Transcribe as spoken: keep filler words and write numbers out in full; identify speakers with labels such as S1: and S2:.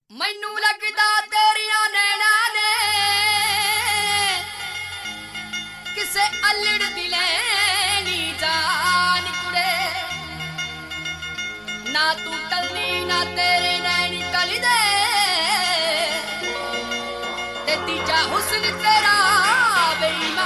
S1: ਮੈਨੂੰ ਲੱਗਦਾ ਤੇਰੀਆਂ ਨੈਣਾਂ ਨੇ ਕਿਸੇ ਅਲੜ ਦੀ ਲੈਣੀ ਜਾਨ ਕੁੜੇ ਨਾ ਤੂੰ ਟਲਨੀ ਨਾ ਤੇਰੇ ਨੈਣੀ ਟਲਦੇ ਤੇ ਤੀਜਾ ਹੁਸਨ ਤੇਰਾ ਬੇਈਮਾਨ